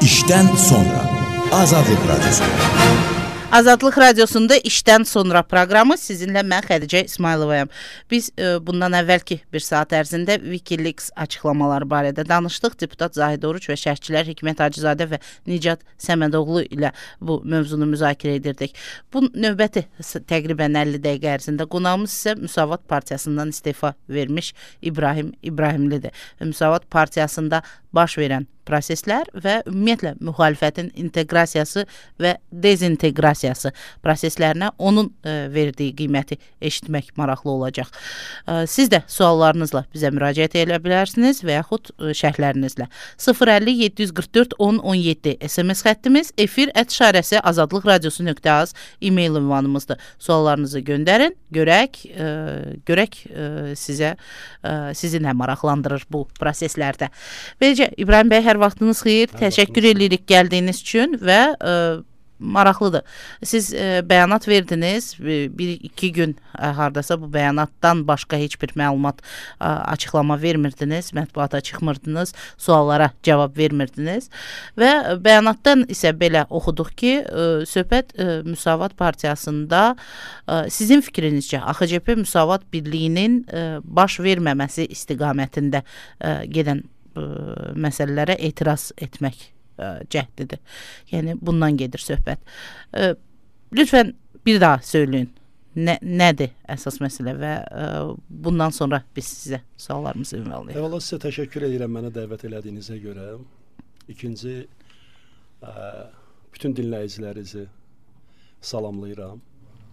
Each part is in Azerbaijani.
İşdən sonra Azadlıq Radiosunda. Azadlıq Radiosunda işdən sonra proqramı sizinlə mən Xədicə İsmayılovayam. Biz bundan əvvəlki bir saat ərzində Wikileaks açıqlamaları barədə danışdıq. Deputat Zahid Oruç və şərhçilər Hikmət Hacızadə və Nicat Səmədoğlu ilə bu mövzunu müzakirə edirdik. Bu növbəti təqribən 50 dəqiqə ərzində qonağımız isə Müsavat Partiyasından istefa vermiş İbrahim İbrahimlidir. Müsavat Partiyasında baş verən proseslər və ümumiyyətlə müxalifətin inteqrasiyası və dezinteqrasiyası proseslərinə onun verdiyi qiyməti eşitmək maraqlı olacaq. Siz də suallarınızla bizə müraciət edə bilərsiniz və yaxud şərhlərinizlə. 050-744-1017 SMS xəttimiz, efir@ azadlıqradiosu.az e-mail ünvanımızdır. Suallarınızı göndərin, görək sizi nə maraqlandırır bu proseslərdə. Beləcə, İbrahim bəy, hər vaxtınız xeyir. Təşəkkür edirik gəldiyiniz üçün və maraqlıdır. Siz bəyanat verdiniz, 1-2 gün hardasa bu bəyanatdan başqa heç bir məlumat, açıqlama vermirdiniz, mətbuata çıxmırdınız, suallara cavab vermirdiniz və bəyanatdan isə belə oxuduq ki, söhbət Müsavat Partiyasında sizin fikrinizcə AXCP Müsavat Birliyinin baş verməməsi istiqamətində gedən məsələlərə etiraz etmək cəhdidir. Yəni, bundan gedir söhbət. Lütfən bir daha söyləyin. Nədir əsas məsələ və bundan sonra biz sizə suallarımızı ünvanlayaq. Əvvəla sizə təşəkkür edirəm mənə dəvət elədiyinizə görə. İkinci, bütün dinləyicilərinizi salamlayıram.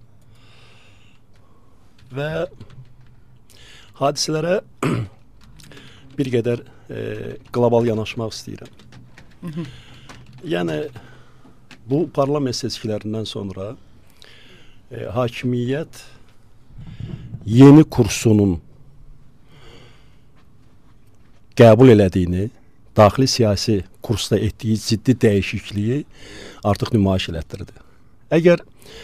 Və hadisələrə bir qədər qlobal yanaşmaq istəyirəm. Yəni, bu parlament seçkilərindən sonra hakimiyyət yeni kursunun qəbul elədiyini, daxili siyasi kursda etdiyi ciddi dəyişikliyi artıq nümayiş elətdirdi. Əgər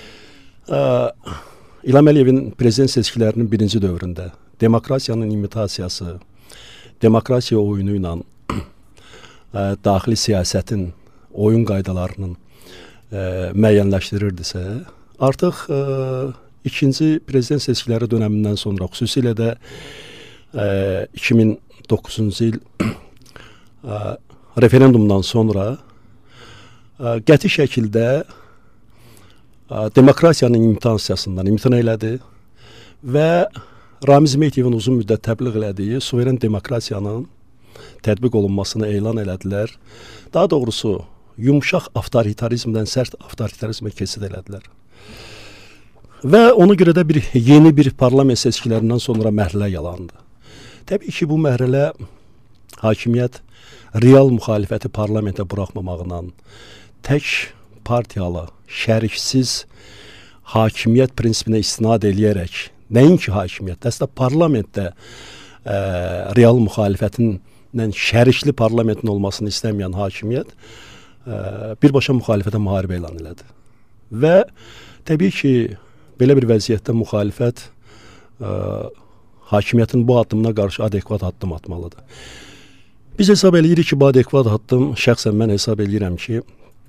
İlham Əliyevin prezident seçkilərinin birinci dövründə demokrasiyanın imitasiyası, demokrasiya oyunu ilə daxili siyasətin oyun qaydalarının müəyyənləşdirirdisə, artıq ikinci prezident seçkiləri dönəmindən sonra, xüsusilə də 2009-cu il referendumdan sonra qəti şəkildə demokrasiyanın imitasiyasından imtina elədi və Ramiz Mehdievin uzun müddət təbliğ elədiyi suveren demokrasiyanın tətbiq olunmasını elan elədilər. Daha doğrusu, yumşaq avtoritarizmdən sərt avtoritarizmə keçid elədilər. Və ona görə də yeni bir parlament seçkilərindən sonra mərhələ yalandı. Təbii ki, bu mərhələ hakimiyyət real müxalifəti parlamentə buraxmamaqla, tək partiyalı, şəriksiz hakimiyyət prinsipinə istinad eləyərək, nəinki hakimiyyət, əslində parlamentdə real müxalifətindən şərikli parlamentin olmasını istəməyən hakimiyyət birbaşa müxalifətə müharibə elan elədi. Və təbii ki, belə bir vəziyyətdə müxalifət hakimiyyətin bu addımına qarşı adekvat addım atmalıdır. Biz hesab eləyirik ki, bu adekvat addım, şəxsən mən hesab eləyirəm ki,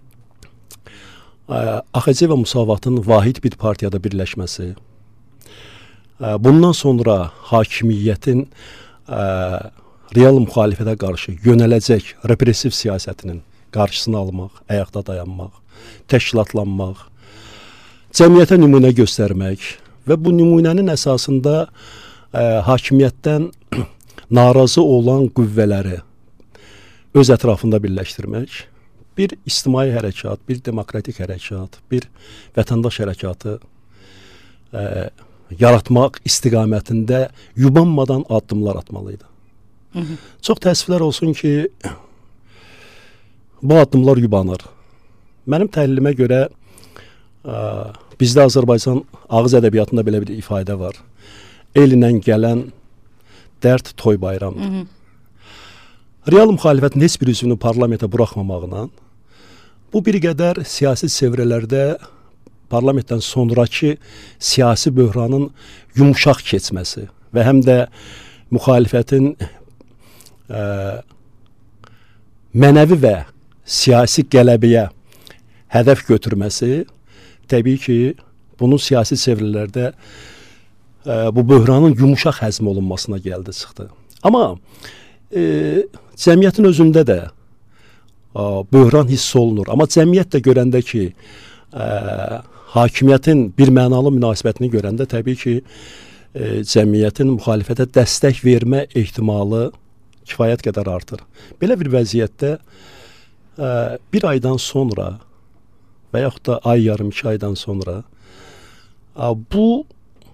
AXC və Müsavatın vahid bir partiyada birləşməsi, bundan sonra hakimiyyətin real müxalifətə qarşı yönələcək repressiv siyasətinin qarşısını almaq, ayaqda dayanmaq, təşkilatlanmaq, cəmiyyətə nümunə göstərmək və bu nümunənin əsasında hakimiyyətdən narazı olan qüvvələri öz ətrafında birləşdirmək, bir ictimai hərəkat, bir demokratik hərəkat, bir vətəndaş hərəkatı yaratmaq istiqamətində yubanmadan addımlar atmalıydı. Çox təəssüflər olsun ki, bu addımlar yubanır. Mənim təhlilimə görə bizdə Azərbaycan ağız ədəbiyyatında belə bir ifadə var. Elinə gələn dərd toy bayramıdır. Real müxalifətin heç bir üzvünü parlamentə buraxmamağına, bu bir qədər siyasi sevrələrdə parlamentdən sonraki siyasi böhranın yumuşaq keçməsi və həm də müxalifətin mənəvi və siyasi qələbəyə hədəf götürməsi təbii ki, bunun siyasi çevrələrdə bu böhranın yumuşaq həzm olunmasına gəldi, çıxdı. Amma cəmiyyətin özündə də böhran hiss olunur. Amma cəmiyyət də görəndə ki, hakimiyyətin bir mənalı münasibətini görəndə təbii ki, cəmiyyətin müxalifətə dəstək vermə ehtimalı kifayət qədər artır. Belə bir vəziyyətdə bir aydan sonra və yaxud da ay yarım, 2 aydan sonra bu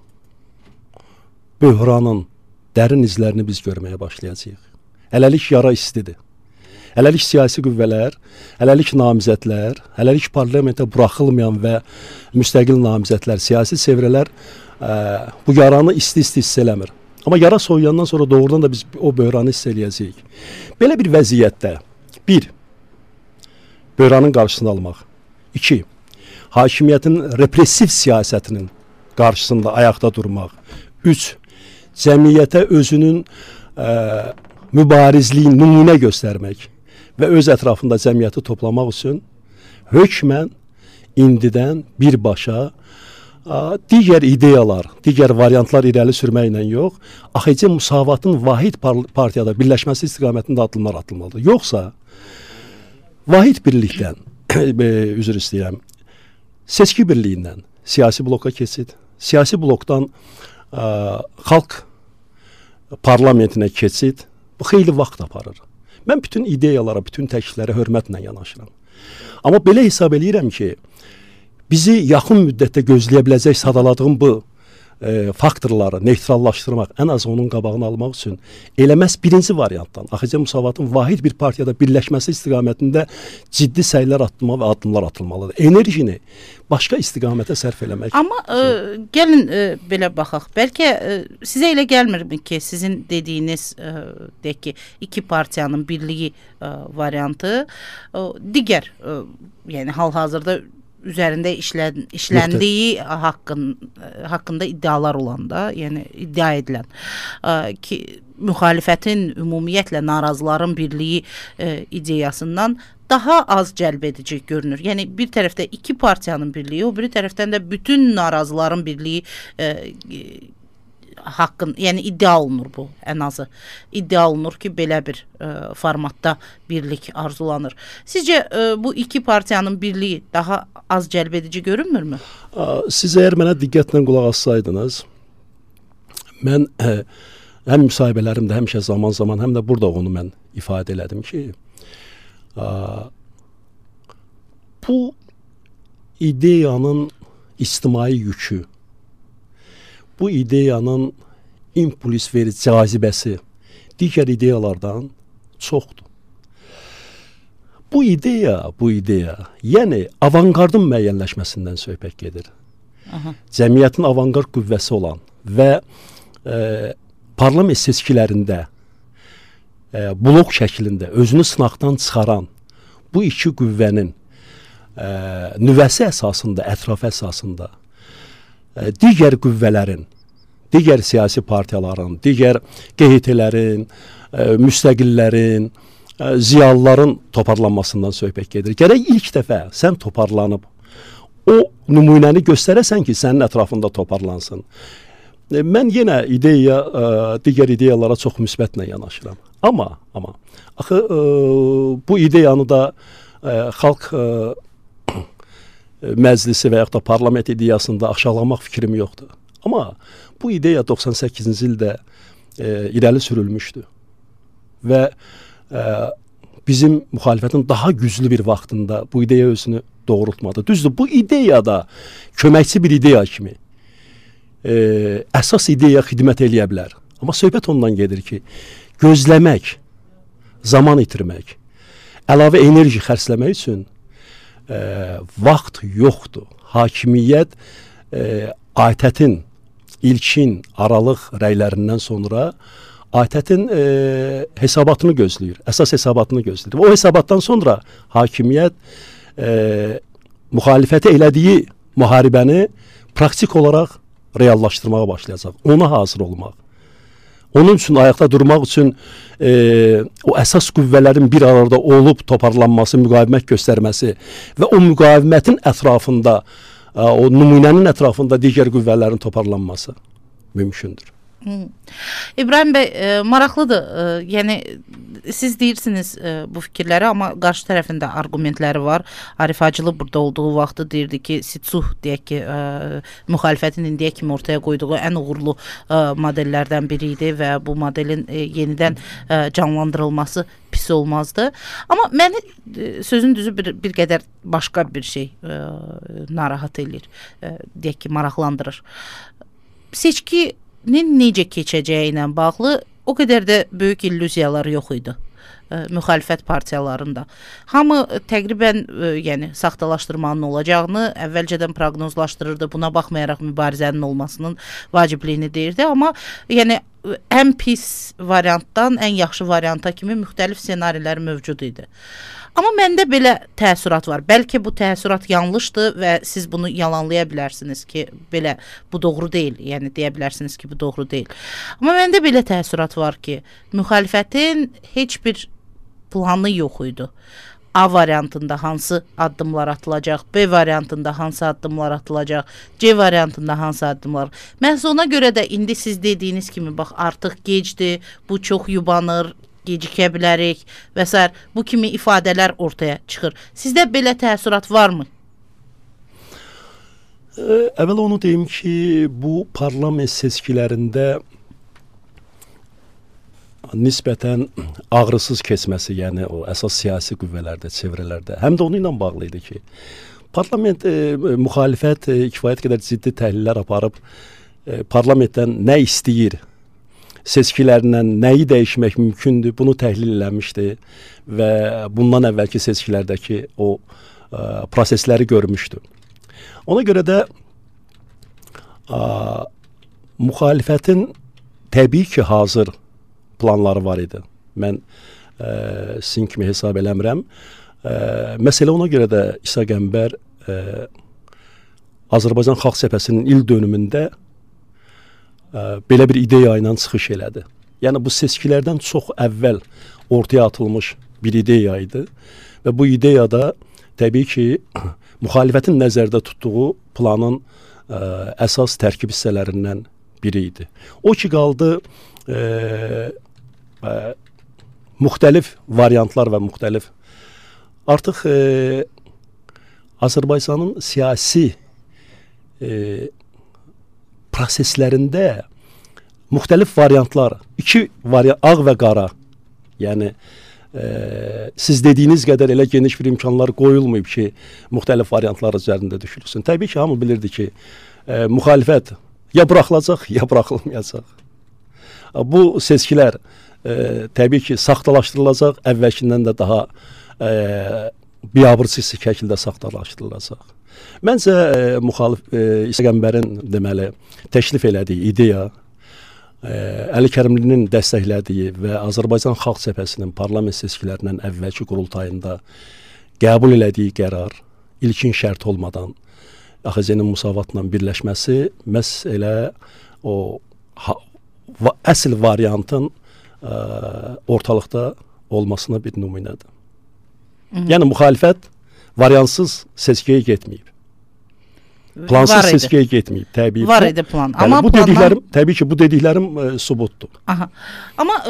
böhranın dərin izlərini biz görməyə başlayacağıq. Hələlik yara istidir. Hələlik siyasi qüvvələr, hələlik namizədlər, hələlik parlamentə buraxılmayan və müstəqil namizədlər, siyasi çevrələr bu yaranı isti-isti hiss eləmir. Amma yara soyuyandan sonra doğrudan da biz o böhranı hiss eləyəcəyik. Belə bir vəziyyətdə 1. Böhranın qarşısını almaq. 2. Hakimiyyətin repressiv siyasətinin qarşısında ayaqda durmaq. 3. Cəmiyyətə özünün mübarizliyi nümunə göstərmək və öz ətrafında cəmiyyəti toplamaq üçün hökmən indidən birbaşa digər ideyalar, digər variantlar irəli sürməklə yox, AXC Müsavatın vahid partiyada birləşməsi istiqamətində addımlar atılmalıdır. Yoxsa vahid birlikdən, üzr istəyirəm, seçki birliyindən siyasi bloka keçid, siyasi blokdan xalq parlamentinə keçid, bu xeyli vaxt aparır. Mən bütün ideyalara, bütün təkliflərə hörmətlə yanaşıram. Amma belə hesab eləyirəm ki, bizi yaxın müddətdə gözləyə biləcək sadaladığım bu faktorları neytrallaşdırmaq, ən az onun qabağını almaq üçün eləməz birinci variantdan AXC Müsavatın vahid bir partiyada birləşməsi istiqamətində ciddi səylər atılma və addımlar atılmalıdır. Enerjini başqa istiqamətə sərf eləmək. Amma gəlin belə baxaq. Bəlkə sizə elə gəlmirmi ki, sizin dediyiniz deyək ki, iki partiyanın birliyi variantı digər, yəni hal-hazırda üzərində işləndiyi haqqında iddialar olanda, yəni iddia edilən ki, müxalifətin ümumiyyətlə narazıların birliyi ideyasından daha az cəlb edici görünür. Yəni bir tərəfdə iki partiyanın birliyi, o biri tərəfdən də bütün narazıların birliyi yəni iddia olunur bu, ən azı. İddia olunur ki, belə bir formatda birlik arzulanır. Sizcə bu iki partiyanın birliyi daha az cəlb edici görünmürmü? Siz əgər mənə diqqətlə qulaq assaydınız, mən həm müsahibələrimdə həmişə zaman-zaman, həm də burada onu mən ifadə elədim ki, bu ideyanın ictimai yükü, bu ideyanın impuls verici cazibəsi digər ideyalardan çoxdur. Bu ideya, yəni avangardın müəyyənləşməsindən söhbət gedir. Cəmiyyətin avangard qüvvəsi olan və parlament seçkilərində blok şəklində özünü sınaqdan çıxaran bu iki qüvvənin nüvəsi əsasında, ətrafı əsasında digər qüvvələrin, digər siyasi partiyaların, digər QHT-lərin, müstəqillərin, ziyalıların toparlanmasından söhbət gedir. Gərək ilk dəfə sən toparlanıb o nümunəni göstərəsən ki, sənin ətrafında toparlansın. Mən yenə digər ideyalara çox müsbətlə yanaşıram. Amma axı bu ideyanı da xalq məclisi və yaxud da parlament ideyasında aşağılamaq fikrim yoxdur. Amma bu ideya 98-ci ildə irəli sürülmüşdü və bizim müxalifətin daha güclü bir vaxtında bu ideya özünü doğrultmadı. Düzdür, bu ideya da köməkçi bir ideya kimi əsas ideya xidmət eləyə bilər. Amma söhbət ondan gedir ki, gözləmək, zaman itirmək, əlavə enerji xərcləmək üçün vaxt yoxdur. Hakimiyyət ATƏT-in ilkin aralıq rəylərindən sonra ATƏT-in hesabatını gözləyir, əsas hesabatını gözləyir. O hesabatdan sonra hakimiyyət müxalifətə elədiyi müharibəni praktik olaraq reallaşdırmağa başlayacaq. Ona hazır olmaq. Onun üçün ayaqda durmaq üçün o əsas qüvvələrin bir arada olub toparlanması, müqavimət göstərməsi və o müqavimətin ətrafında, o nümunənin ətrafında digər qüvvələrin toparlanması mümkündür. İbrahim bəy, maraqlıdır. Yəni siz deyirsiniz bu fikirləri, amma qarşı tərəfində argumentləri var. Arif Hacılı burada olduğu vaxtı deyirdi ki, Sitsuh deyək ki, müxalifətin indiyə kimi ortaya qoyduğu ən uğurlu modellərdən biri idi və bu modelin yenidən canlandırılması pis olmazdı. Amma məni sözün düzü bir qədər başqa bir şey narahat edir, deyək ki, maraqlandırır. Seçkinin necə keçəcəyi ilə bağlı o qədər də böyük illüziyalar yox idi müxalifət partiyalarında. Hamı təqribən yəni saxtalaşdırmanın olacağını əvvəlcədən proqnozlaşdırırdı. Buna baxmayaraq mübarizənin olmasının vacibliyini deyirdi. Amma yəni ən pis variantdan ən yaxşı varianta kimi müxtəlif ssenarilər mövcud idi. Amma məndə belə təəssürat var. Bəlkə bu təəssürat yanlışdır və siz bunu yalanlaya bilərsiniz ki, belə bu doğru deyil. Yəni deyə bilərsiniz ki, bu doğru deyil. Amma məndə belə təəssürat var ki, müxalifətin heç bir planı yox idi. A variantında hansı addımlar atılacaq, B variantında hansı addımlar atılacaq, C variantında hansı addımlar. Məhz ona görə də indi siz dediyiniz kimi, bax artıq gecdir, bu çox yubanır, gecikə bilərik və s. bu kimi ifadələr ortaya çıxır. Sizdə belə təəssürat varmı? Əvvəla onu deyim ki, bu parlament seçkilərində nisbətən ağrısız keçməsi, yəni o əsas siyasi qüvvələrdə, çevrələrdə, həm də onu ilə bağlı idi ki, parlament, müxalifət kifayət qədər ciddi təhlillər aparıb, parlamentdən nə istəyir, seçkilərlə nəyi dəyişmək mümkündür, bunu təhlil eləmişdi və bundan əvvəlki seçkilərdəki o prosesləri görmüşdü. Ona görə də müxalifətin təbii ki, hazır planları var idi. Mən sizin kimi hesab eləmirəm. Məsələ ona görə də İsa Qəmbər Azərbaycan Xalq Cəbhəsinin il dönümündə belə bir ideya ilə çıxış elədi. Yəni bu seçkilərdən çox əvvəl ortaya atılmış bir ideya idi və bu ideyada təbii ki, müxalifətin nəzərdə tutduğu planın əsas tərkib hissələrindən biri idi. O ki qaldı müxtəlif variantlar və müxtəlif artıq Azərbaycanın siyasi proseslərində müxtəlif variantlar, ağ və qara, yəni siz dediyiniz qədər elə geniş bir imkanlar qoyulmayıb ki, müxtəlif variantlar üzərində düşünülsün. Təbii ki, hamı bilirdi ki, müxalifət ya buraxılacaq, ya buraxılmayacaq. Bu seçkilər təbii ki, saxtalaşdırılacaq, əvvəlkindən də daha biabırçı şəkildə saxtalaşdırılacaq. Məncə İsa Qəmbərin deməli təklif elədiyi ideya, Əli Kərimlinin dəstəklədiyi və Azərbaycan Xalq Cəbhəsinin parlament seçkilərindən əvvəlki qurultayında qəbul elədiyi qərar ilkin şərt olmadan AXC-nin Müsavatla birləşməsi məhz elə o əsl variantın ortalıqda olmasına bir nümunədir. Yəni müxalifət variantsız seçkiyə getməyib. Plansız seçkiyə getməyib, təbii ki. Var idi plan. Amma bu dediklərim, təbii ki, bu dediklərim sübutdur. Amma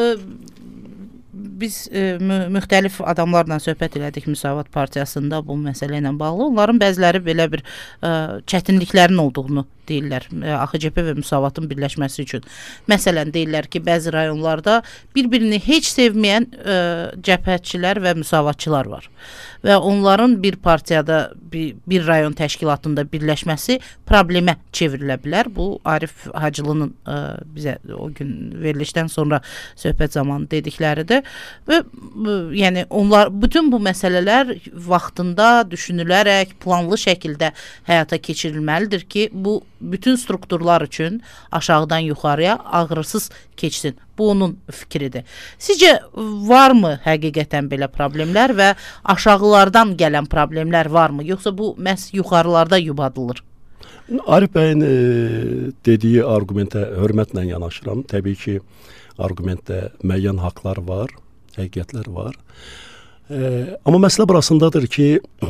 biz müxtəlif adamlarla söhbət elədik Müsavat Partiyasında bu məsələ ilə bağlı. Onların bəziləri belə bir çətinliklərin olduğunu deyirlər. AXCP və Müsavatın birləşməsi üçün. Məsələn, deyirlər ki, bəzi rayonlarda bir-birini heç sevməyən cəbhətçilər və müsavatçılar var. Və onların bir partiyada, bir rayon təşkilatında birləşməsi problemə çevrilə bilər. Bu, Arif Hacılının bizə o gün verilişdən sonra söhbət zamanı dedikləridir. Və yəni, bütün bu məsələlər vaxtında düşünülərək, planlı şəkildə həyata keçirilməlidir ki, bu bütün strukturlar üçün aşağıdan yuxarıya ağrısız keçsin. Bu onun fikridir. Sizcə varmı həqiqətən belə problemlər və aşağılardan gələn problemlər varmı? Yoxsa bu məhz yuxarılarda yubadılır? Arif bəyin dediyi argumentə hörmətlə yanaşıram. Təbii ki, Arqumentdə müəyyən haqlar var, həqiqətlər var. Amma məsələ burasındadır ki,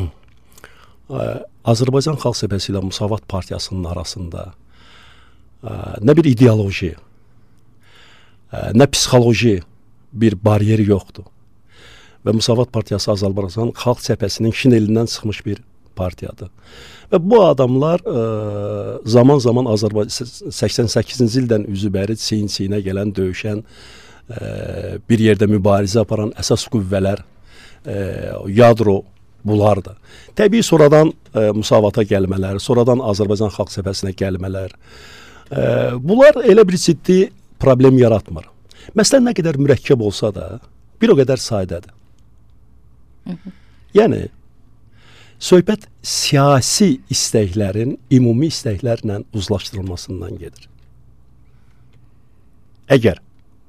Azərbaycan Xalq Cəbhəsi ilə Müsavat Partiyasının arasında nə bir ideoloji, nə psixoloji bir bariyeri yoxdur. Və Müsavat Partiyası Azərbaycan Xalq Cəbhəsinin şin elindən çıxmış bir partiyadır. Və bu adamlar zaman-zaman Azərbaycan 88-ci ildən üzü bəri çiyin-çiyinə gələn, döyüşən, bir yerdə mübarizə aparan əsas qüvvələr, yadro bunlardır. Təbii sonradan Müsavata gəlmələr, sonradan Azərbaycan Xalq Cəbhəsinə gəlmələr. Bunlar elə bir ciddi problem yaratmır. Məsələn, nə qədər mürəkkəb olsa da, bir o qədər sadədir. Yəni, söhbət siyasi istəklərin ümumi istəklərlə uzlaşdırılmasından gedir. Əgər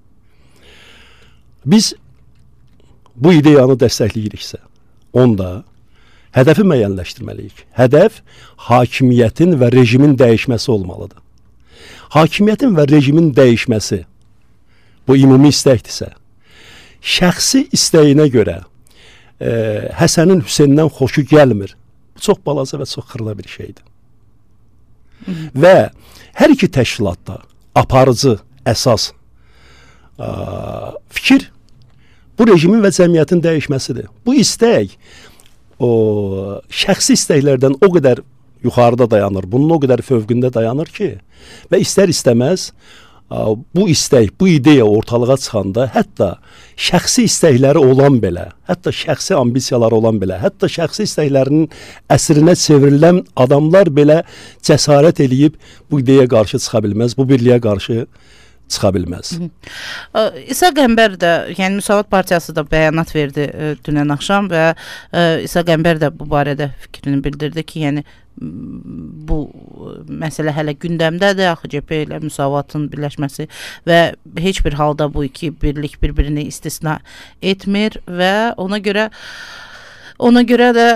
biz bu ideyanı dəstəkləyiriksə, onda hədəfi müəyyənləşdirməliyik. Hədəf hakimiyyətin və rejimin dəyişməsi olmalıdır. Hakimiyyətin və rejimin dəyişməsi bu ümumi istəkdirsə, şəxsi istəyinə görə Həsənin Hüseyndən xoşu gəlmir. Bu çox balaca və çox xırda bir şeydir. Və hər iki təşkilatda aparıcı, əsas fikir bu rejimin və cəmiyyətin dəyişməsidir. Bu istək şəxsi istəklərdən o qədər yuxarıda dayanır, bunun o qədər fövqündə dayanır ki, və istər-istəməz bu istək, bu ideya ortalığa çıxanda hətta şəxsi istəkləri olan belə, hətta şəxsi ambisiyaları olan belə, hətta şəxsi istəklərinin əsrinə çevrilən adamlar belə cəsarət eləyib bu ideyaya qarşı çıxa bilməz, bu birliyə qarşı çıxa bilməz. İsa Qəmbər də, yəni Müsavat Partiyası da bəyanat verdi dünən axşam və İsa Qəmbər də bu barədə fikrini bildirdi ki, yəni bu məsələ hələ gündəmdədir, AXCP ilə Müsavatın birləşməsi və heç bir halda bu iki birlik bir-birini istisna etmir və ona görə də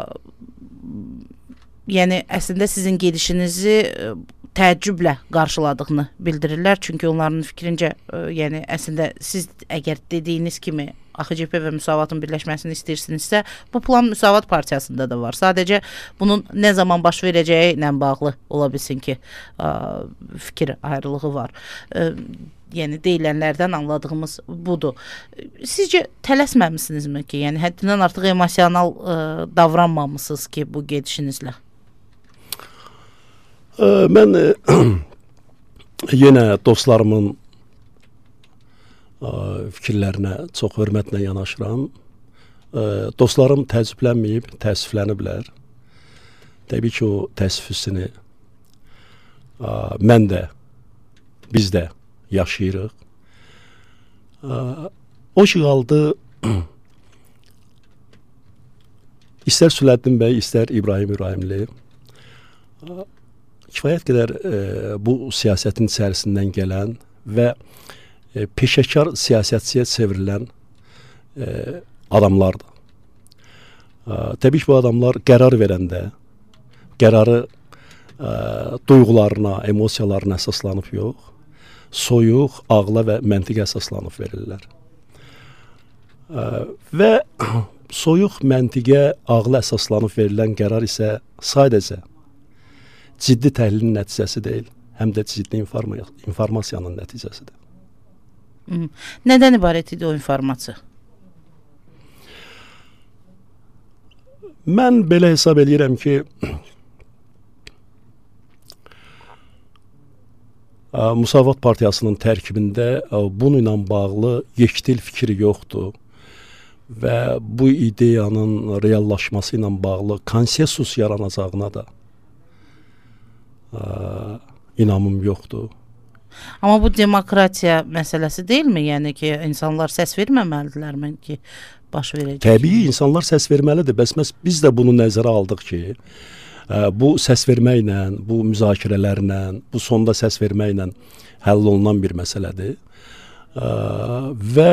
yəni əslində sizin gedişinizi təəccüblə qarşıladığını bildirirlər. Çünki onların fikrincə, yəni əslində siz əgər dediyiniz kimi AXCP və Müsavatın birləşməsini istəyirsinizsə, bu plan Müsavat Partiyasında da var. Sadəcə bunun nə zaman baş verəcəyi ilə bağlı ola bilsin ki, fikir ayrılığı var. Yəni deyilənlərdən anladığımız budur. Sizcə tələsməmisinizmi ki, yəni həddindən artıq emosional davranmamısınız ki, bu gedişinizlə? Mən yenə dostlarımın fikirlərinə çox hörmətlə yanaşıram. Dostlarım təəccüblənməyib, təəssüfləniblər. Təbii ki, o təəssüf hissini mən də, biz də yaşayırıq. O ki qaldı, istər Sülləddin bəy, istər İbrahim İbrahimli, kifayət qədər bu siyasətin içərisindən gələn və peşəkar siyasətçiyə çevrilən adamlardır. Təbii ki, bu adamlar qərar verəndə, qərarı duyğularına, emosiyalarına əsaslanıb yox, soyuq, ağla və məntiqə əsaslanıb verirlər. Və soyuq, məntiqə, ağla əsaslanıb verilən qərar isə sadəcə ciddi təhlilin nəticəsi deyil, həm də ciddi informasiyanın nəticəsidir. Nədən ibarət idi o informasiya? Mən belə hesab edirəm ki, Müsavat Partiyasının tərkibində bununla bağlı yekdil fikir yoxdur və bu ideyanın reallaşması ilə bağlı konsensus yaranacağına da inamım yoxdur. Amma bu demokratiya məsələsi deyilmi? Yəni ki, insanlar səs verməməlidirlərmi ki, baş verəcək? Təbii, insanlar səs verməlidir. Bəs biz də bunu nəzərə aldıq ki, bu səs verməklə, bu müzakirələrlə, bu sonda səs verməklə həll olunan bir məsələdir. Və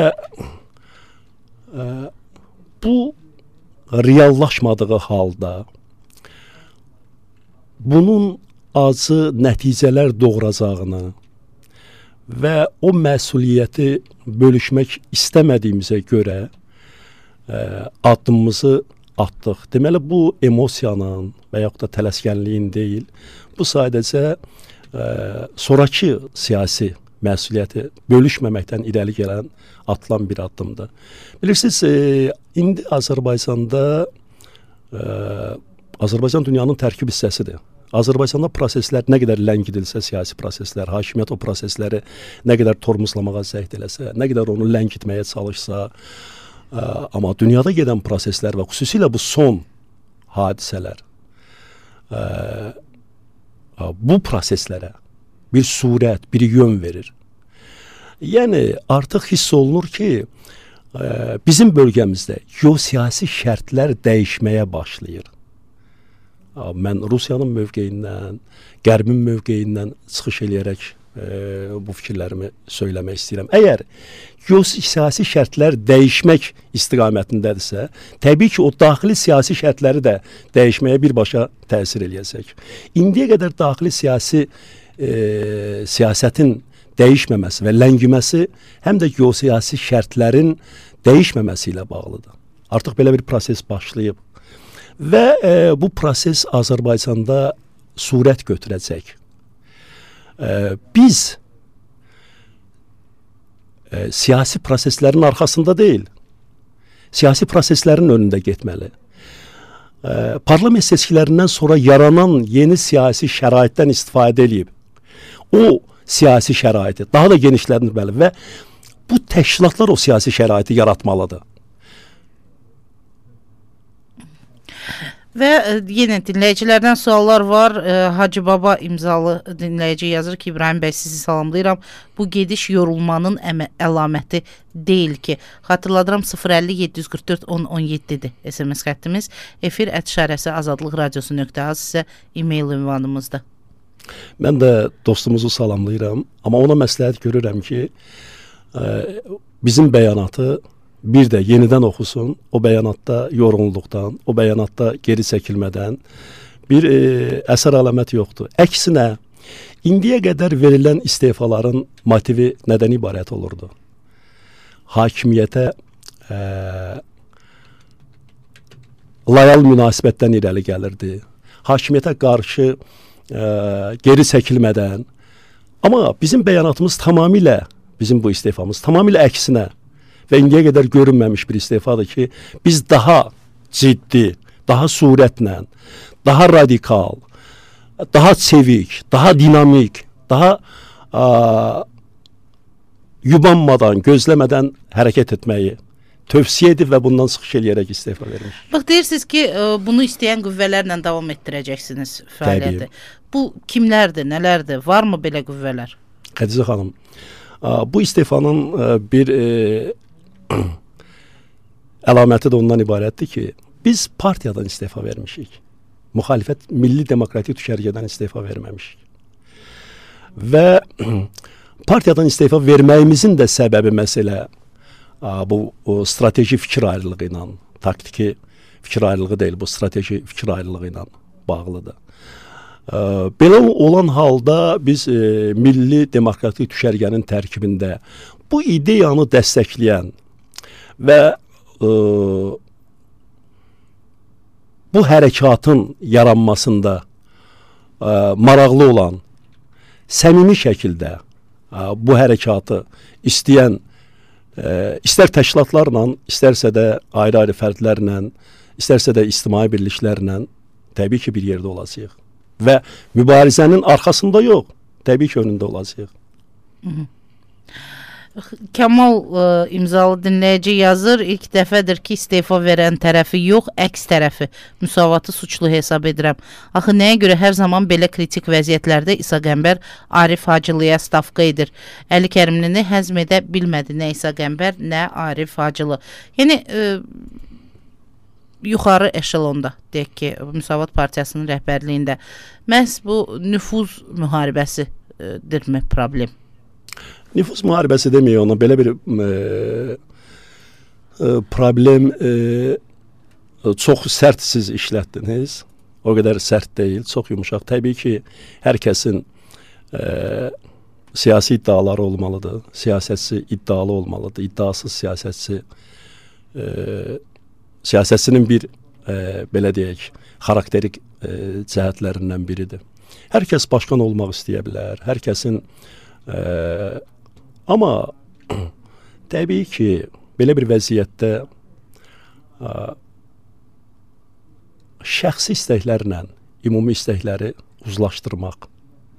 bu reallaşmadığı halda bunun acı nəticələr doğuracağını və o məsuliyyəti bölüşmək istəmədiyimizə görə addımımızı atdıq. Deməli, bu emosiyanın və yaxud da tələskənliyin deyil, bu sadəcə sonrakı siyasi məsuliyyəti bölüşməməkdən irəli gələn atılan bir addımdır. Bilirsiniz, indi Azərbaycan dünyanın tərkib hissəsidir. Azərbaycanda proseslər nə qədər ləngidilsə, siyasi proseslər, hakimiyyət o prosesləri nə qədər tormozlamağa cəhd eləsə, nə qədər onu ləngitməyə çalışsa, amma dünyada gedən proseslər və xüsusilə bu son hadisələr bu proseslərə bir surət, bir yön verir. Yəni, artıq hiss olunur ki, bizim bölgəmizdə geosiyasi şərtlər dəyişməyə başlayır. Mən Rusiyanın mövqeyindən, Qərbin mövqeyindən çıxış eləyərək bu fikirlərimi söyləmək istəyirəm. Əgər geosiyasi şərtlər dəyişmək istiqamətindədirsə, təbii ki, o daxili siyasi şərtləri də dəyişməyə birbaşa təsir eləyəcək. İndiyə qədər daxili siyasətin dəyişməməsi və ləngiməsi həm də geosiyasi şərtlərin dəyişməməsi ilə bağlıdır. Artıq belə bir proses başlayıb və bu proses Azərbaycanda surət götürəcək. Biz siyasi proseslərin arxasında deyil, siyasi proseslərin önündə getməli. Parlament seçkilərindən sonra yaranan yeni siyasi şəraitdən istifadə edib, o siyasi şəraiti daha da genişləndirməli və bu təşkilatlar o siyasi şəraiti yaratmalıdır. Və yenə dinləyicilərdən suallar var. Hacı Baba imzalı dinləyici yazır ki, İbrahim bəy, sizi salamlayıram. Bu gediş yorulmanın əlaməti deyil ki. Xatırladıram 050-744-1017-dir SMS xəttimiz. Efir @azadlıqradiosu.az sizə e-mail ünvanımızdır. Mən də dostumuzu salamlayıram. Amma ona məsləhət görürəm ki, bizim bəyanatı bir də yenidən oxusun, o bəyanatda yorğunluqdan, o bəyanatda geri çəkilmədən bir əsər əlamət yoxdur. Əksinə, indiyə qədər verilən istefaların motivi nədən ibarət olurdu? Hakimiyyətə layal münasibətdən irəli gəlirdi. Hakimiyyətə qarşı geri çəkilmədən. Amma bizim bəyanatımız tamamilə, bizim bu istefamız tamamilə əksinə və indiyə qədər görünməmiş bir istefadır ki, biz daha ciddi, daha surətlə, daha radikal, daha çevik, daha dinamik, daha yubanmadan, gözləmədən hərəkət etməyi tövsiyə edib və bundan çıxış eləyərək istefa vermiş. Bax, deyirsiniz ki, bunu istəyən qüvvələrlə davam etdirəcəksiniz fəaliyyəti. Bu kimlərdir, nələrdir? Varmı belə qüvvələr? Xədicə xanım, bu istefanın bir əlaməti də ondan ibarətdir ki, biz partiyadan istefa vermişik. Müxalifət milli demokratik düşərgədən istefa verməmişik. Və partiyadan istefa verməyimizin də səbəbi məsələ bu strateji fikir ayrılığı ilə, taktiki fikir ayrılığı deyil, bu strateji fikir ayrılığı ilə bağlıdır. Belə olan halda biz milli demokratik düşərgənin tərkibində bu ideyanı dəstəkləyən və bu hərəkatın yaranmasında maraqlı olan, səmimi şəkildə bu hərəkatı istəyən, istər təşkilatlarla, istərsə də ayrı-ayrı fərdlərlə, istərsə də ictimai birliklərlə təbii ki, bir yerdə olacaq. Və mübarizənin arxasında yox, təbii ki, önündə olacaq. Kamal imzalı dinləyici yazır, ilk dəfədir ki, istefa verən tərəfi yox, əks tərəfi müsavatı suçlu hesab edirəm. Axı nəyə görə hər zaman belə kritik vəziyyətlərdə İsa Qəmbər Arif Hacılıya stavka edir? Əli Kərimlini həzm edə bilmədi nə İsa Qəmbər, nə Arif Hacılı. Yəni, yuxarı eşelonda, deyək ki, Müsavat Partiyasının rəhbərliyində məhz bu nüfuz müharibəsidirmi problem? Nüfuz müharibəsi demək ona, belə bir problem çox sərt siz işlətdiniz. O qədər sərt deyil, çox yumuşaq. Təbii ki, hər kəsin siyasi iddiaları olmalıdır. Siyasətçi iddialı olmalıdır. İddiasız siyasətçi siyasətçinin bir belə deyək, xarakterik cəhətlərindən biridir. Hər kəs başqan olmaq istəyə bilər. Hər kəsin amma təbii ki, belə bir vəziyyətdə şəxsi istəklərlə ümumi istəkləri uzlaşdırmaq,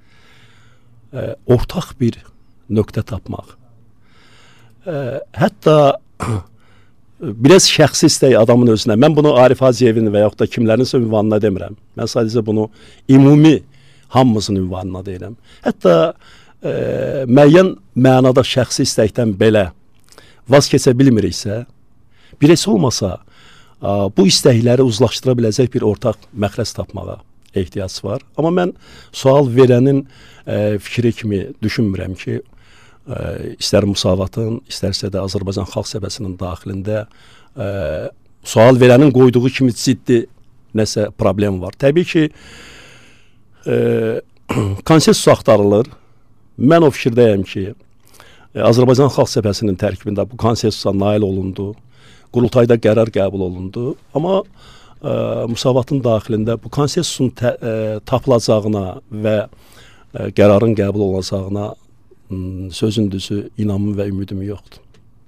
ortaq bir nöqtə tapmaq, hətta biraz şəxsi istək adamın özünə. Mən bunu Arif Hacıyevin və yaxud da kimlərinsə ünvanına demirəm. Mən sadəcə bunu ümumi hamımızın ünvanına deyirəm. Hətta müəyyən mənada şəxsi istəkdən belə vaz keçə bilmiriksə, birisi olmasa bu istəkləri uzlaşdıra biləcək bir ortaq məxrəc tapmağa ehtiyac var. Amma mən sual verənin fikri kimi düşünmürəm ki, istər Müsavatın, istərsə də Azərbaycan Xalq Cəbhəsinin daxilində sual verənin qoyduğu kimi ciddi nəsə problem var. Təbii ki, konsensus axtarılır. Mən o fikirdəyəm ki, Azərbaycan Xalq Cəbhəsinin tərkibində bu konsensusa nail olundu. Qurultayda qərar qəbul olundu. Amma Müsavatın daxilində bu konsensusun tapılacağına və qərarın qəbul olunacağına sözün düzü inamım və ümidim yoxdur.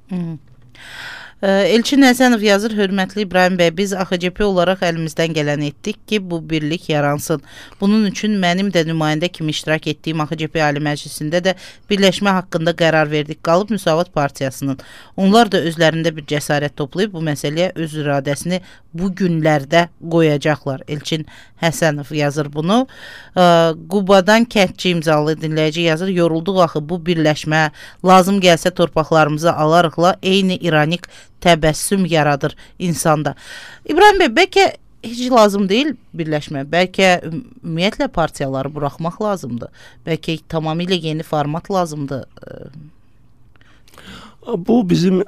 Elçin Həsənov yazır, hörmətli İbrahim bəy, biz AXCP olaraq əlimizdən gələni etdik ki, bu birlik yaransın. Bunun üçün mənim də nümayəndə kimi iştirak etdiyim AXCP Ali Məclisində də birləşmə haqqında qərar verdik. Qalıb Müsavat Partiyasının. Onlar da özlərində bir cəsarət toplayıb bu məsələyə öz iradəsini bu günlərdə qoyacaqlar. Elçin Həsənov yazır bunu. Qubadan kəndçi imzalı dinləyici yazır, yorulduq axı bu birləşmə, lazım gəlsə torpaqlarımızı alarıqla eyni iranik təbəssüm yaradır insanda. İbrahim bəy, bəlkə heç lazım deyil birləşmə, bəlkə ümumiyyətlə partiyaları buraxmaq lazımdır, bəlkə tamamilə yeni format lazımdır. Bu bizim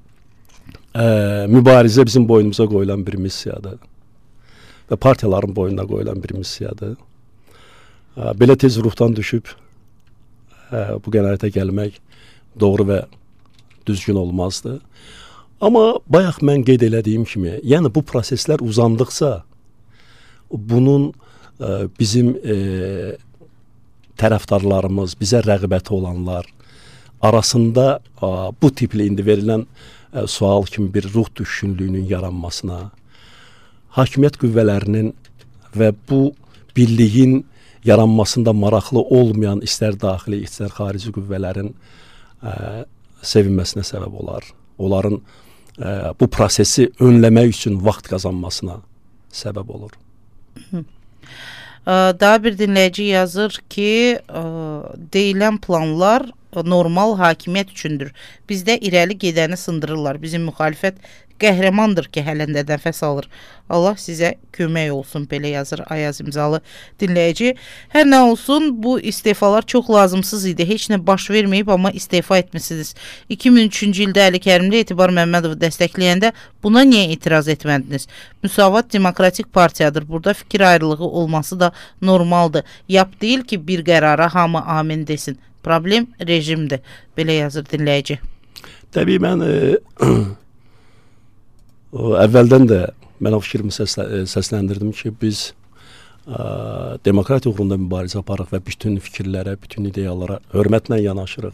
mübarizə bizim boynumuza qoyulan bir missiyadır və partiyaların boynuna qoyulan bir missiyadır. Belə tez ruhdan düşüb bu qənaətə gəlmək doğru və düzgün olmazdı. Amma bayaq mən qeyd elədiyim kimi, yəni bu proseslər uzandıqca bunun bizim tərəfdarlarımız, bizə rəğbəti olanlar arasında bu tipli indi verilən sual kimi bir ruh düşkünlüyünün yaranmasına, hakimiyyət qüvvələrinin və bu birliyin yaranmasında maraqlı olmayan istər daxili, istər xarici qüvvələrin sevinməsinə səbəb olar. Onların bu prosesi önləmək üçün vaxt qazanmasına səbəb olur. Daha bir dinləyici yazır ki, deyilən planlar normal hakimiyyət üçündür. Bizdə irəli gedəni sındırırlar. Bizim müxalifət qəhrəmandır ki, hələndə nəfəs alır. Allah sizə kömək olsun, belə yazır Ayaz imzalı dinləyici. Hər nə olsun, bu istefalar çox lazımsız idi. Heç nə baş verməyib, amma istefa etmişsiniz. 2003-cü ildə Əli Kərimli Etibar Məmmədovu dəstəkləyəndə buna niyə etiraz etmədiniz? Müsavat demokratik partiyadır. Burada fikir ayrılığı olması da normaldır. Yap deyil ki, bir qərara hamı amin desin. Problem rejimdir. Belə yazır dinləyici. Təbii mən əvvəldən də mən o fikrimi səsləndirdim ki, biz demokratiya uğrunda mübarizə aparıq və bütün fikirlərə, bütün ideyalara hörmətlə yanaşırıq.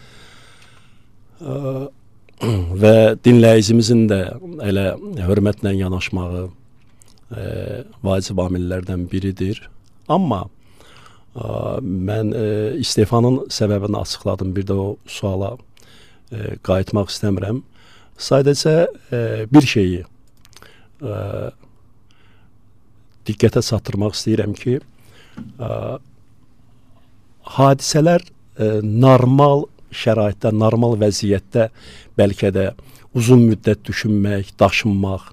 Və dinləyicimizin də elə hörmətlə yanaşmağı vacib amillərdən biridir. Amma mən istefanın səbəbini açıqladım, bir də o suala qayıtmaq istəmirəm. Sadəcə bir şeyi diqqətə çatdırmaq istəyirəm ki, hadisələr normal şəraitdə, normal vəziyyətdə bəlkə də uzun müddət düşünmək, daşınmaq,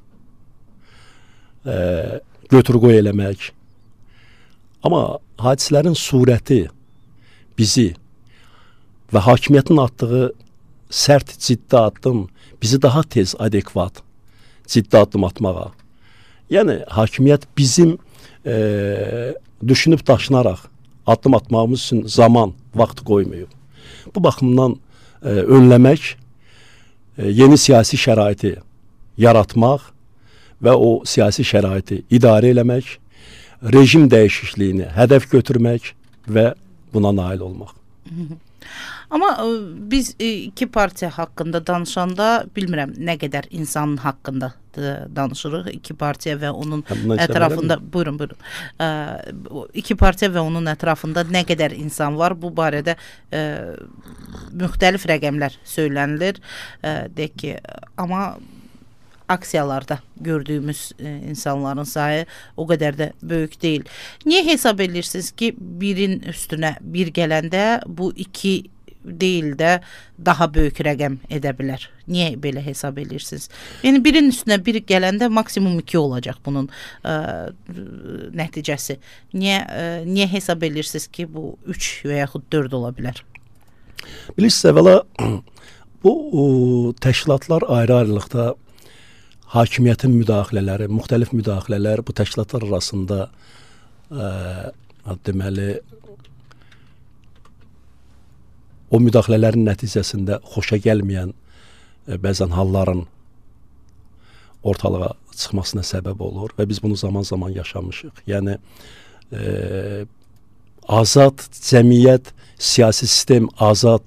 götür-qoy eləmək. Amma hadisələrin surəti bizi və hakimiyyətin atdığı sərt, ciddi addım bizi daha tez, adekvat, ciddi addım atmağa. Yəni, hakimiyyət bizim düşünüb daşınaraq addım atmağımız üçün zaman, vaxt qoymayıb. Bu baxımdan önləmək, yeni siyasi şəraiti yaratmaq və o siyasi şəraiti idarə eləmək, rejim dəyişikliyini hədəf götürmək və buna nail olmaq. Amma biz iki partiya haqqında danışanda bilmirəm nə qədər insanın haqqında danışırıq. İki partiya və onun ətrafında buyurun. İki partiya və onun ətrafında nə qədər insan var? Bu barədə müxtəlif rəqəmlər söylənilir. Deyək ki, amma aksiyalarda gördüyümüz insanların sayı o qədər də böyük deyil. Niyə hesab edirsiniz ki, birin üstünə bir gələndə bu iki deyil də daha böyük rəqəm edə bilər? Niyə belə hesab edirsiniz? Yəni birin üstünə bir gələndə maksimum 2 olacaq bunun nəticəsi. Niyə hesab edirsiniz ki, bu 3 və yaxud 4 ola bilər? Bilirsiniz, əvvəla bu təşkilatlar ayrı-ayrılıqda hakimiyyətin müdaxilələri, müxtəlif müdaxilələr bu təşkilatlar arasında deməli o müdaxilələrin nəticəsində xoşa gəlməyən bəzən halların ortalığa çıxmasına səbəb olur və biz bunu zaman-zaman yaşamışıq. Yəni azad cəmiyyət, siyasi sistem azad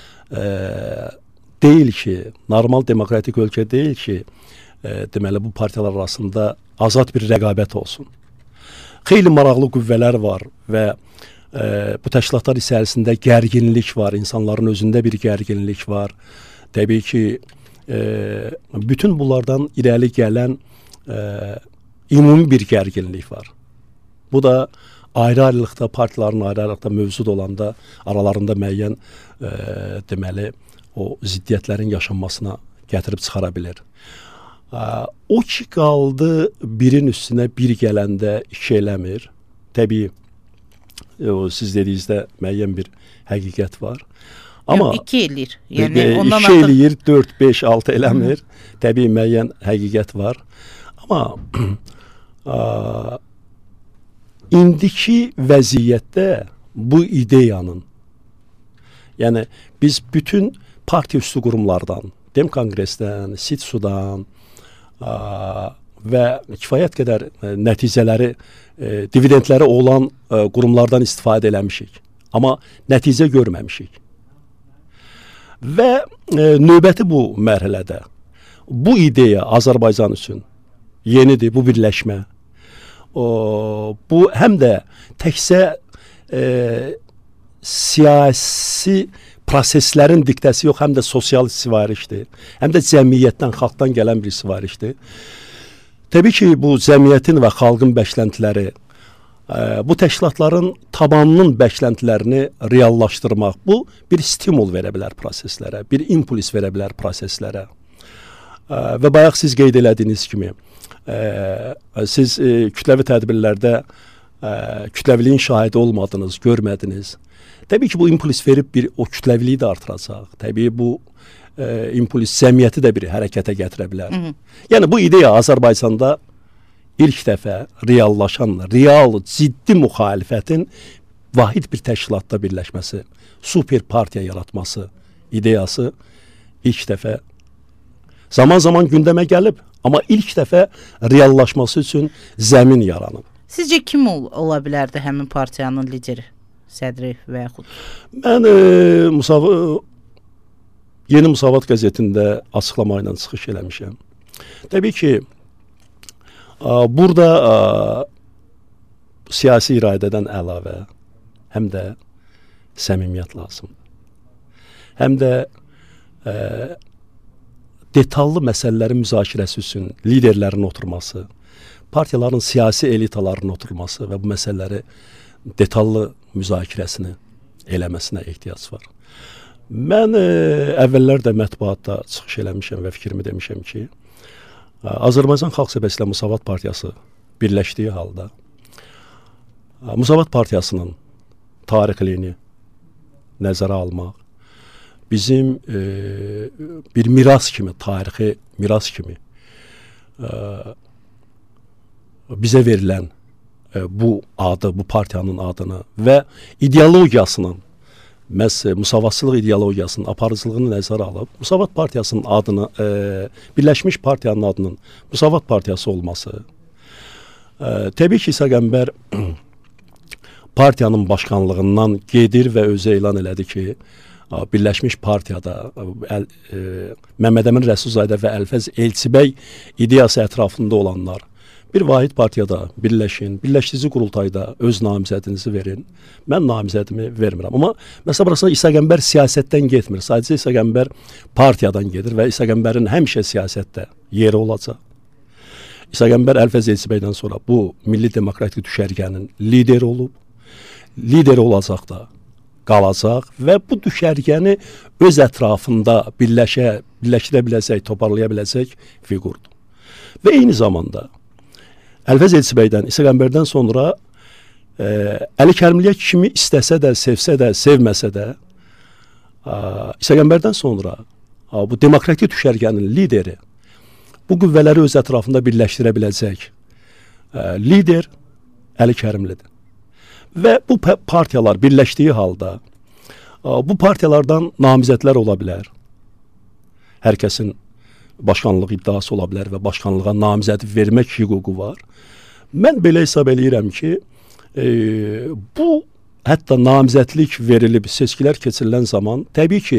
deyil ki, normal demokratik ölkə deyil ki, deməli bu partiyalar arasında azad bir rəqabət olsun. Xeyli maraqlı qüvvələr var və bu təşkilatlar içərisində gərginlik var, insanların özündə bir gərginlik var. Təbii ki, bütün bunlardan irəli gələn ümumi bir gərginlik var. Bu da ayrı-ayrılıqda, partiyaların ayrı-ayrılıqda mövcud olanda aralarında müəyyən deməli o ziddiyyətlərin yaşanmasına gətirib çıxara bilər. O ki qaldı birin üstünə bir gələndə iki eləmir. Təbii siz dediyinizdə müəyyən bir həqiqət var. Amma 2 eləyir. Yəni ondan 2 eləyir, 4, 5, 6 eləmir. Təbii müəyyən həqiqət var. Amma indiki vəziyyətdə bu ideyanın, yəni biz bütün partiya üstü qurumlardan, Dem Konqresdən, SİTSU-dan və kifayət qədər nəticələri, dividendləri olan qurumlardan istifadə eləmişik. Amma nəticə görməmişik. Və növbəti bu mərhələdə bu ideya Azərbaycan üçün yenidir, bu birləşmə. Bu həm də təkcə siyasi proseslərin diktəsi yox, həm də sosial sivarişdir. Həm də cəmiyyətdən, xalqdan gələn bir sivarişdir. Təbii ki, bu cəmiyyətin və xalqın bəkləntiləri, bu təşkilatların tabanının bəkləntilərini reallaşdırmaq, bu bir stimul verə bilər proseslərə, bir impuls verə bilər proseslərə. Və bayaq siz qeyd elədiyiniz kimi, siz kütləvi tədbirlərdə kütləviliyin şahidi olmadınız, görmədiniz. Təbii ki, bu impuls verib bir o kütləviliyi də artıracaq. Təbii bu impuls cəmiyyəti də bir hərəkətə gətirə bilər. Yəni bu ideya Azərbaycanda ilk dəfə reallaşan, real, ciddi müxalifətin vahid bir təşkilatda birləşməsi, super partiya yaratması ideyası ilk dəfə zaman-zaman gündəmə gəlib, amma ilk dəfə reallaşması üçün zəmin yaranıb. Sizcə kim ola bilərdi həmin partiyanın lideri, sədri və yaxud? Mən Yeni Müsavat qəzetində açıqlama ilə çıxış eləmişəm. Təbii ki, burada siyasi iradədən əlavə həm də səmimiyyət lazımdır. Həm də detallı məsələlərin müzakirəsi üçün liderlərin oturması, partiyaların siyasi elitaların oturması və bu məsələləri detallı müzakirəsini eləməsinə ehtiyac var. Mən əvvəllər də mətbuatda çıxış eləmişəm və fikrimi demişəm ki, Azərbaycan Xalq Cəbhəsi ilə Müsavat Partiyası birləşdiyi halda Müsavat Partiyasının tarixliyini nəzərə almaq, bizim bir miras kimi, tarixi miras kimi bizə verilən bu adı, bu partiyanın adını və ideologiyasının, məhz müsavatsızlıq ideologiyasının aparıcılığını nəzərə alıb, Müsavat Partiyasının adını, Birləşmiş Partiyanın adının Müsavat Partiyası olması, təbii ki, İsa Qəmbər partiyanın başkanlığından gedir və özü elan elədi ki, Birləşmiş Partiyada Məmməd Əmin Rəsulzadə və Əlfəz Elçibəy ideyası ətrafında olanlar bir vahid partiyada birləşin, birləşdirici qurultayda öz namizədinizi verin. Mən namizədimi vermirəm. Amma məsələ burasında İsa Qəmbər siyasətdən getmir. Sadəcə İsa Qəmbər partiyadan gedir və İsa Qəmbərin həmişə siyasətdə yeri olacaq. İsa Qəmbər Əlfəz Elçibəydən sonra bu Milli Demokratik düşərgənin lideri olub, lideri olacaq da qalacaq və bu düşərgəni öz ətrafında birləşdirə biləcək, toparlaya biləcək fiqurdur. Və eyni zamanda Əlfəz Elçibəydən, İsa Qəmbərdən sonra Əli Kərimliyə kimi istəsə də, sevsə də, sevməsə də İsa Qəmbərdən sonra bu demokratik düşərgənin lideri, bu qüvvələri öz ətrafında birləşdirə biləcək lider Əli Kərimlidir. Və bu partiyalar birləşdiyi halda bu partiyalardan namizədlər ola bilər. Hər kəsin başkanlıq iddiası ola bilər və başkanlığa namizədi vermək hüququ var. Mən belə hesab eləyirəm ki, bu hətta namizədlik verilib, seçkilər keçirilən zaman təbii ki,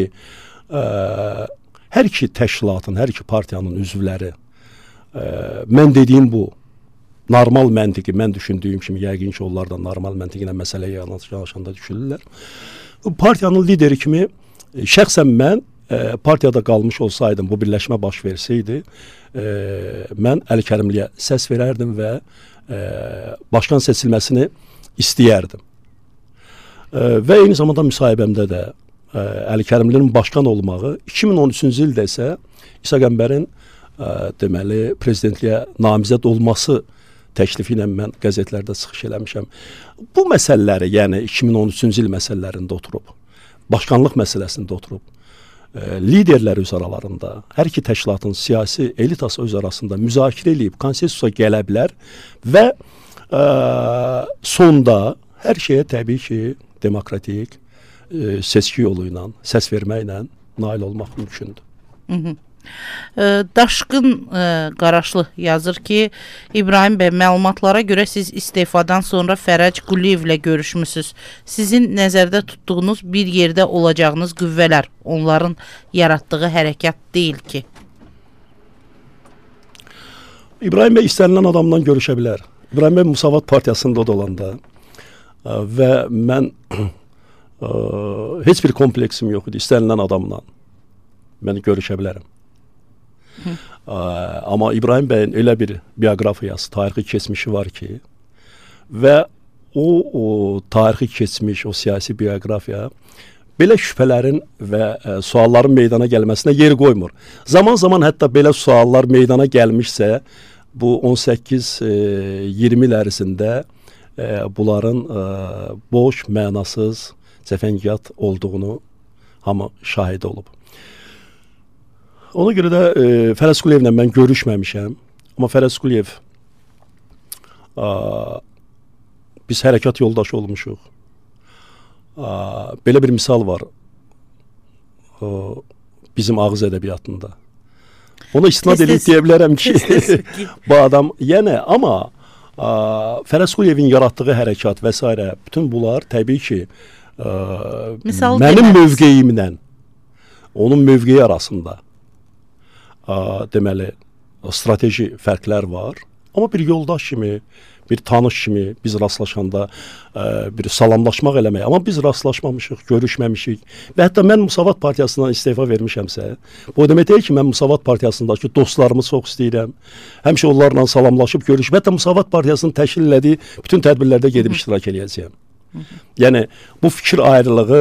hər iki təşkilatın, hər iki partiyanın üzvləri, mən dediyim bu normal məntiqi, mən düşündüyüm kimi, yəqin ki, onlar da normal məntiqlə məsələyə yanaşanda düşünürlər. Partiyanın lideri kimi şəxsən mən partiyada qalmış olsaydım, bu birləşmə baş versəydi, mən Əli Kərimliyə səs verərdim və başkan seçilməsini istəyərdim. Və eyni zamanda müsahibəmdə də Əli Kərimlinin başkan olmağı 2013-cü ildə isə İsa Qəmbərin deməli prezidentliyə namizəd olması təklifi ilə mən qəzetlərdə çıxış eləmişəm. Bu məsələləri, yəni 2013-cü il məsələlərində oturub, başkanlıq məsələsində oturub, liderlər öz aralarında, hər iki təşkilatın siyasi elitası öz arasında müzakirə edib, konsensusa gələ bilər və sonda hər şeyə təbii ki, demokratik seçki yolu ilə, səs verməklə nail olmaq mümkündür. Daşqın Qaraşlı yazır ki, İbrahim bəy, məlumatlara görə siz istefadan sonra Fərəc Quliyevlə görüşmüsünüz. Sizin nəzərdə tutduğunuz bir yerdə olacağınız qüvvələr, onların yaratdığı hərəkat deyil ki. İbrahim bəy istənilən adamdan görüşə bilər. İbrahim bəy Müsavat Partiyasında da olanda və mən heç bir kompleksim yox idi. İstənilən adamla mən görüşə bilərəm. Amma İbrahim bəyin elə bir bioqrafiyası, tarixi keçmişi var ki və o tarixi keçmiş, o siyasi bioqrafiya belə şübhələrin və sualların meydana gəlməsinə yer qoymur. Zaman-zaman hətta belə suallar meydana gəlmişsə, bu 18-20 il ərzində bunların boş, mənasız, cəfəngiyat olduğunu hamı şahid olub. Ona görə də Fərəz Quliyevlə mən görüşməmişəm. Amma Fərəz Quliyev biz hərəkat yoldaşı olmuşuq. Belə bir misal var bizim ağız ədəbiyyatında. Ona istinad edib deyə bilərəm ki, bu adam, yəni, amma Fərəz Quliyevin yaratdığı hərəkat və s. bütün bunlar təbii ki, mənim mövqeyimlə onun mövqeyi arasında deməli, strateji fərqlər var. Amma bir yoldaş kimi, bir tanış kimi biz rastlaşanda bir salamlaşmaq eləmək. Amma biz rastlaşmamışıq, görüşməmişik. Və hətta mən Müsavat Partiyasından istefa vermişəmsə, bu demək deyil ki, mən Müsavat Partiyasındakı dostlarımı çox istəyirəm. Həmişə onlarla salamlaşıb, görüşüb. Hətta Müsavat Partiyasının təşkil elədiyi bütün tədbirlərdə gedib iştirak eləyəcəyəm. Yəni, bu fikir ayrılığı,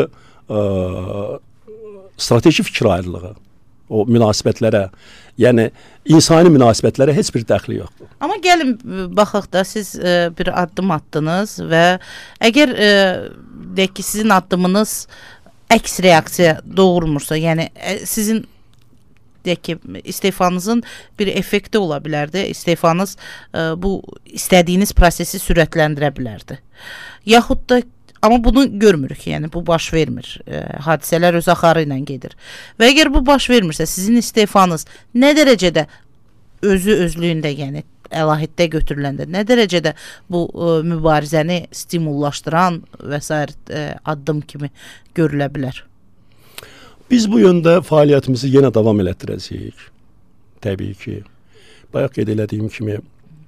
strateji fikir ayrılığı, o münasibətlərə, yəni insani münasibətlərə heç bir dəxli yoxdur. Amma gəlin baxaq da, siz bir addım attınız və əgər deyək ki, sizin addımınız əks reaksiya doğurmursa, yəni sizin deyək ki, istefanızın bir effekti ola bilərdi. İstefanız bu istədiyiniz prosesi sürətləndirə bilərdi. Yaxud da amma bunu görmürük, yəni bu baş vermir. Hadisələr öz axarı ilə gedir. Və əgər bu baş vermirsə, sizin istefanız nə dərəcədə özlüyündə, yəni əlahiddə götürüləndə nə dərəcədə bu mübarizəni stimullaşdıran və s. addım kimi görülə bilər? Biz bu yöndə fəaliyyətimizi yenə davam elətdirəcəyik. Təbii ki, bayaq qeyd elədiyim kimi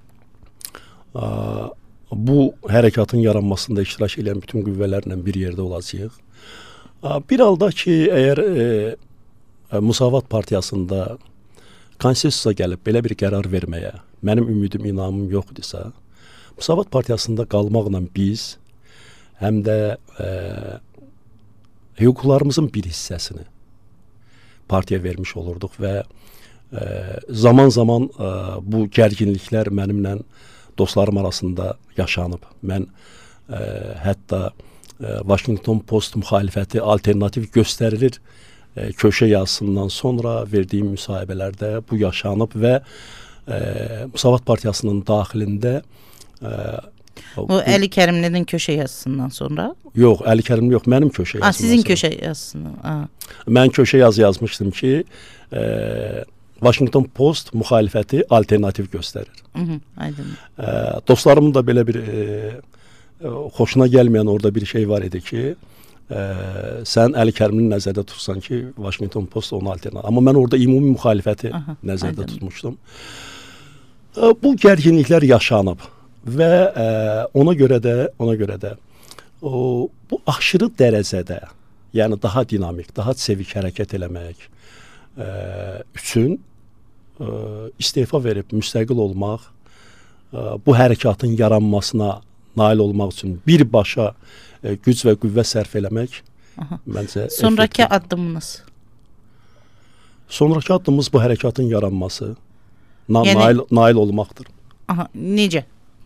bu hərəkatın yaranmasında iştirak edən bütün qüvvələrlə bir yerdə olacağıq. Bir halda ki, əgər Müsavat Partiyasında konstitusiya gəlib belə bir qərar verməyə mənim ümidim, inamım yoxdursa, Müsavat Partiyasında qalmaqla biz həm də hüquqlarımızın bir hissəsini partiya vermiş olurduq və zaman-zaman bu gərginliklər mənimlə dostlarım arasında yaşanıb. Mən hətta Washington Post müxalifəti alternativ göstərilir köşə yazısından sonra verdiyim müsahibələrdə bu yaşanıb və Müsavat Partiyasının daxilində o Əli Kərimlinin köşə yazısından sonra? Yox, Əli Kərimli yox, mənim köşə yazısından. Sizin köşə yazısından. Mən köşə yazı yazmışdım ki, Washington Post müxalifəti alternativ göstərir. Aydın. Dostlarımın da belə bir xoşuna gəlməyən orada bir şey var idi ki, sən Əli Kərimlini nəzərdə tutsan ki, Washington Post onu alternativ. Amma mən orada ümumi müxalifəti nəzərdə tutmuşdum. Bu gərginliklər yaşanıb və ona görə də bu aşırı dərəcədə, yəni daha dinamik, daha çevik hərəkət eləmək üçün istefa verib müstəqil olmaq, bu hərəkatın yaranmasına nail olmaq üçün birbaşa güc və qüvvə sərf eləmək məncə sonrakı addımınız? Sonrakı addımımız bu hərəkatın yaranması, nail olmaqdır. Necə?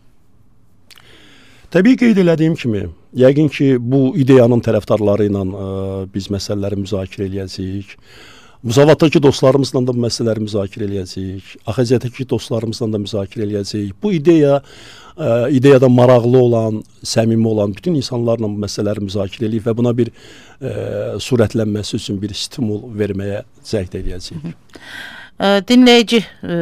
Təbii qeyd elədiyim kimi, yəqin ki, bu ideyanın tərəfdarları ilə biz məsələləri müzakirə eləyəcəyik. Müsavatdakı dostlarımızla da bu məsələləri müzakirə eləyəcəyik. AXC-dəki dostlarımızla da müzakirə eləyəcəyik. Bu ideyada maraqlı olan, səmimi olan bütün insanlarla bu məsələləri müzakirə eləyib və buna bir sürətlənməsi üçün bir stimul verməyə cəhd eləyəcəyik. Dinləyici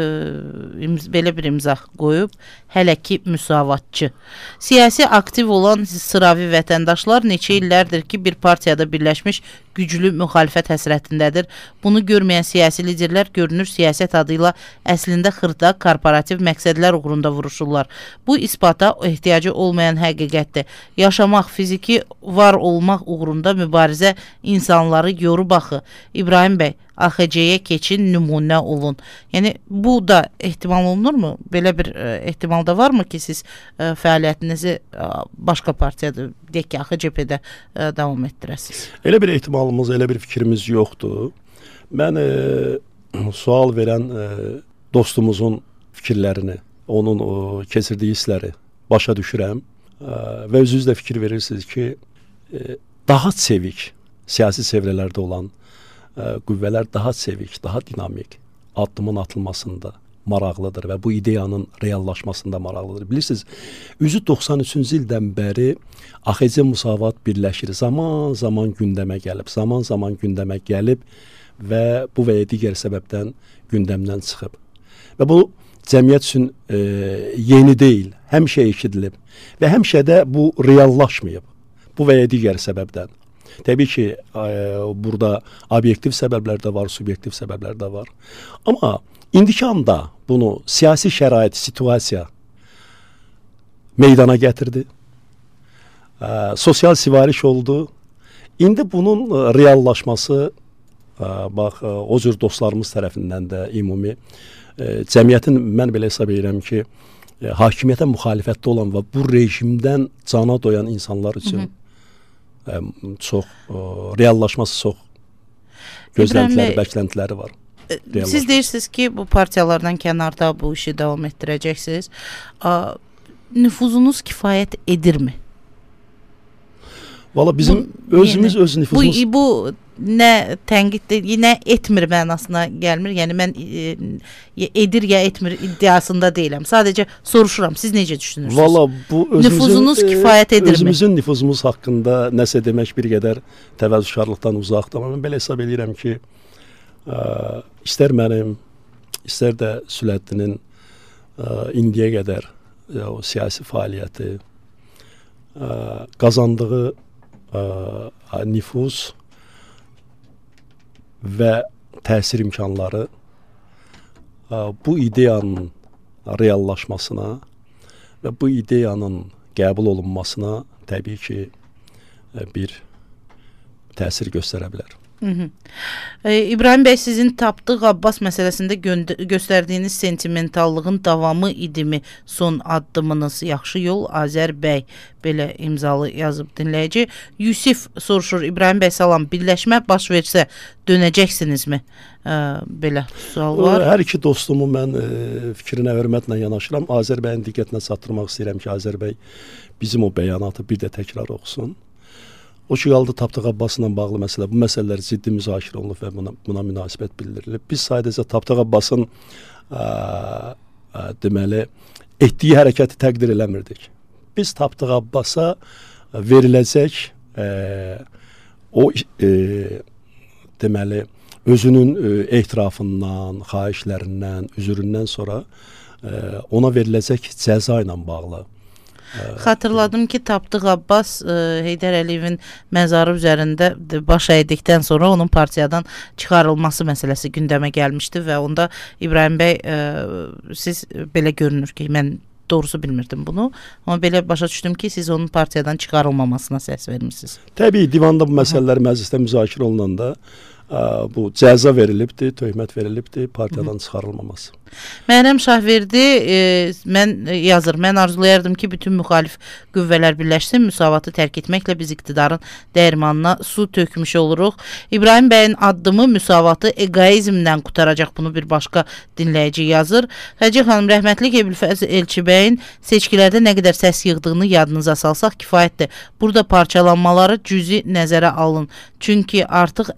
belə bir imza qoyub, hələ ki müsavatçı. Siyasi aktiv olan sıravi vətəndaşlar neçə illərdir ki, bir partiyada birləşmiş güclü müxalifət həsrətindədir. Bunu görməyən siyasi liderlər görünür siyasət adıyla əslində xırda korporativ məqsədlər uğrunda vuruşurlar. Bu isbata ehtiyacı olmayan həqiqətdir. Yaşamaq, fiziki var olmaq uğrunda mübarizə insanları yorub axı. İbrahim bəy, AXC-yə keçin, nümunə olun. Yəni, bu da ehtimal olunurmu? Belə bir ehtimal da varmı ki, siz fəaliyyətinizi başqa partiyada, deyək ki, AXC-də davam etdirəsiniz? Elə bir ehtimalımız, elə bir fikrimiz yoxdur. Mən sual verən dostumuzun fikirlərini, onun keçirdiyi hissləri başa düşürəm və özünüz də fikir verirsiniz ki, daha çevik, siyasi çevrələrdə olan qüvvələr daha çevik, daha dinamik addımın atılmasında maraqlıdır və bu ideyanın reallaşmasında maraqlıdır. Bilirsiniz, 93-cü ildən bəri AXC Müsavat birləşir. Zaman-zaman gündəmə gəlib və bu və ya digər səbəbdən gündəmdən çıxıb. Və bu cəmiyyət üçün yeni deyil, həmişə eşidilib və həmişə də bu reallaşmayıb. Bu və ya digər səbəbdən. Təbii ki, burada obyektiv səbəblər də var, subyektiv səbəblər də var. Amma indiki anda bunu siyasi şərait, situasiya meydana gətirdi. Sosial sivariş oldu. İndi bunun reallaşması, bax, o cür dostlarımız tərəfindən də ümumi cəmiyyətin, mən belə hesab edirəm ki, hakimiyyətə müxalifətdə olan və bu rejimdən cana doyan insanlar üçün çox reallaşması çox gözləntiləri, bəkləntiləri var. Siz deyirsiniz ki, bu partiyalardan kənarda bu işi davam etdirəcəksiniz. Nüfuzunuz kifayət edirmi? Valla bizim öz nüfuzumuz... Bu nə tənqid, nə etmir mənasına gəlmir. Yəni mən edir ya etmir iddiasında deyiləm. Sadəcə soruşuram, siz necə düşünürsünüz? Valla bu nüfuzunuz kifayət edirmi? Özümüzün nüfuzumuz haqqında nəsə demək bir qədər təvəzzüşkarlıqdan uzaqdır. Amma mən belə hesab edirəm ki, istər mənim, istər də Süləddinin indiyə qədər o siyasi fəaliyyəti, qazandığı nüfuz və təsir imkanları bu ideyanın reallaşmasına və bu ideyanın qəbul olunmasına təbii ki bir təsir göstərə bilər. İbrahim bəy, sizin Tapdıq Abbas məsələsində göstərdiyiniz sentimentallığın davamı idimi son addımınız? Yaxşı yol Azər bəy, belə imzalı yazıb dinləyici. Yusif soruşur, İbrahim bəy salam, birləşmə baş versə dönəcəksinizmi? Belə sual var. Hər iki dostumu mən fikrinə hörmətlə yanaşıram. Azər bəyin diqqətinə çatdırmaq istəyirəm ki, Azər bəy bizim o bəyanatı bir də təkrar oxusun. O ki, qaldı Tapdıq Abbasla bağlı məsələ. Bu məsələlər ciddi müzakirə olunub və buna münasibət bildirilib. Biz sadəcə Tapdıq Abbasın deməli, etdiyi hərəkəti təqdir eləmirdik. Biz Tapdıq Abbasa veriləcək o deməli, özünün ehtirafından, xahişlərindən, üzüründən sonra ona veriləcək cəza ilə bağlı. Xatırladım ki, Tapdıq Abbas Heydər Əliyevin məzarı üzərində baş əydikdən sonra onun partiyadan çıxarılması məsələsi gündəmə gəlmişdi və onda İbrahim bəy, siz belə görünür ki, mən doğrusu bilmirdim bunu, amma belə başa düşdüm ki, siz onun partiyadan çıxarılmamasına səs vermişsiniz. Təbii, divanda bu məsələlər məclisdə müzakirə olunanda bu cəza verilibdir, töhmət verilibdir, partiyadan çıxarılmaması. Məryəm Şahverdi yazır, mən arzulayardım ki, bütün müxalif qüvvələr birləşsin, müsavatı tərk etməklə biz iqtidarın dəyirmanına su tökmüş oluruq. İbrahim bəyin addımı müsavatı egoizmdən qutaracaq, bunu bir başqa dinləyici yazır. Həcə xanım, rəhmətli Ebilfəz Elçibəyin seçkilərdə nə qədər səs yığdığını yadınıza salsaq kifayətdir. Burada parçalanmaları cüzi nəzərə alın. Çünki artıq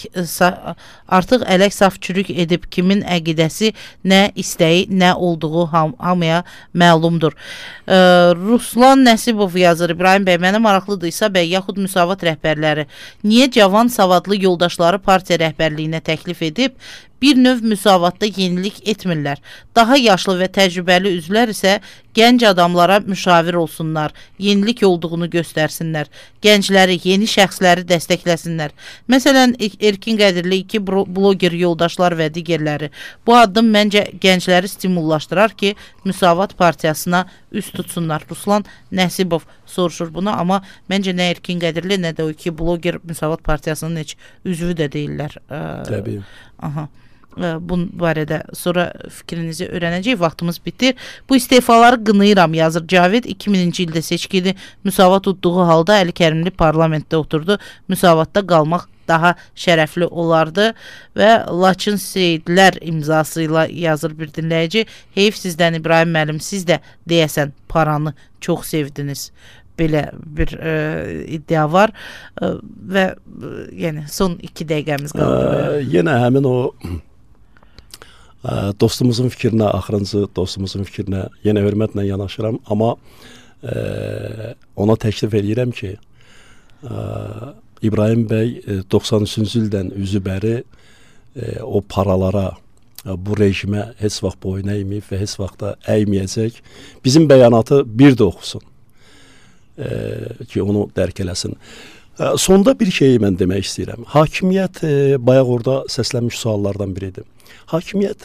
ələk saf çürük edib kimin əqidəsi, nə istəyi, nə olduğu hamıya məlumdur. Ruslan Nəsibov yazır, İbrahim bəy, mənə maraqlıdır İsa bəy, yaxud müsavat rəhbərləri niyə cavan, savadlı yoldaşları partiya rəhbərliyinə təklif edib, bir növ müsavatda yenilik etmirlər. Daha yaşlı və təcrübəli üzvlər isə gənc adamlara müşavir olsunlar, yenilik olduğunu göstərsinlər, gəncləri, yeni şəxsləri dəstəkləsinlər. Məsələn, Erkin Qədirli, 2 bloger yoldaşlar və digərləri. Bu addım məncə gəncləri stimullaşdırar ki, Müsavat partiyasına üst tutsunlar. Ruslan Nəsibov soruşur bunu, amma məncə nə Erkin Qədirli, nə də o 2 bloger Müsavat partiyasının heç üzvü də deyirlər. Təbii. Aha. Bunun barədə sonra fikrinizi öyrənəcək, vaxtımız bitir. Bu istefaları qınayıram, yazır Cavid. 2000-ci ildə seçkini müsavat tutduğu halda Əli Kərimli parlamentdə oturdu. Müsavatda qalmaq daha şərəfli olardı və Laçın Seyidlər imzasıyla yazır bir dinləyici. Heyf sizdən İbrahim müəllim, siz də deyəsən paranı çox sevdiniz. Belə bir iddia var və yəni son 2 dəqiqəmiz qaldı. Yenə həmin o dostumuzun fikrinə, axırıncı dostumuzun fikrinə yenə hörmətlə yanaşıram, amma ona təklif edirəm ki, İbrahim bəy 93-cü ildən üzü bəri o paralara, bu rejimə heç vaxt boyun əyməyib və heç vaxt da əyməyəcək. Bizim bəyanatı bir də oxusun ki, onu dərk eləsin. Sonda bir şeyi mən demək istəyirəm. Hakimiyyət bayaq orada səslənmiş suallardan biridir. Hakimiyyət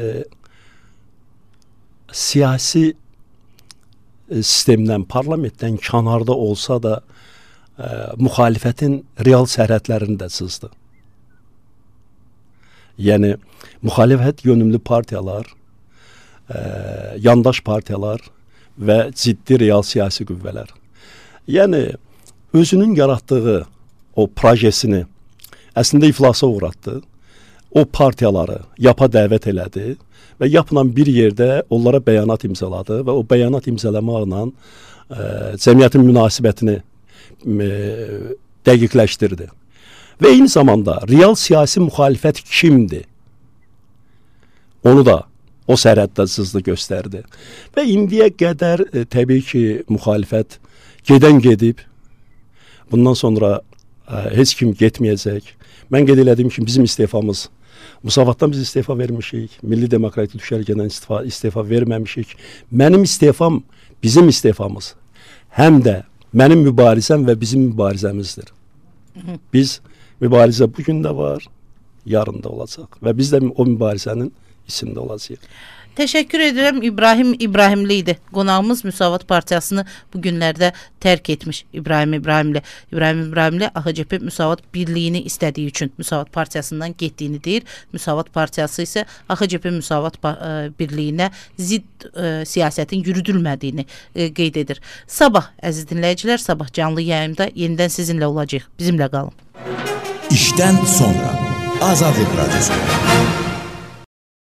siyasi sistemdən, parlamentdən kənarda olsa da müxalifətin real sərhədlərini də çizdi. Yəni, müxalifət yönümlü partiyalar, yandaş partiyalar və ciddi real siyasi qüvvələr. Yəni, özünün yaratdığı o projesini əslində iflasa uğratdı. O partiyaları yapa dəvət elədi və yapılan bir yerdə onlara bəyanat imzaladı və o bəyanat imzalamaqla cəmiyyətin münasibətini dəqiqləşdirdi. və eyni zamanda real siyasi müxalifət kimdir? Onu da o sərhəddə sızlı göstərdi. Və indiyə qədər təbii ki, müxalifət gedən gedib. Bundan sonra heç kim getməyəcək. Mən qeyd elədim ki, bizim istefamız, Müsavatdan biz istefa vermişik, Milli Demokratik Düşərgədən istefa verməmişik. Mənim istefam, bizim istefamız həm də mənim mübarizəm və bizim mübarizəmizdir. Biz mübarizə bugün də var, yarın da olacaq və biz də o mübarizənin içində olacaq. Təşəkkür edirəm. İbrahim İbrahimli idi. Qonağımız Müsavat Partiyasını bu günlərdə tərk etmiş İbrahim İbrahimli. İbrahim İbrahimli AXCP Müsavat birliyini istədiyi üçün Müsavat Partiyasından getdiyini deyir. Müsavat Partiyası isə AXCP Müsavat birliyinə zidd siyasətin yürüdülmədiyini qeyd edir. Sabah, əziz dinləyicilər, sabah canlı yayımda yenidən sizinlə olacaq. Bizimlə qalın. İşdən sonra Azadlıq Radyosu.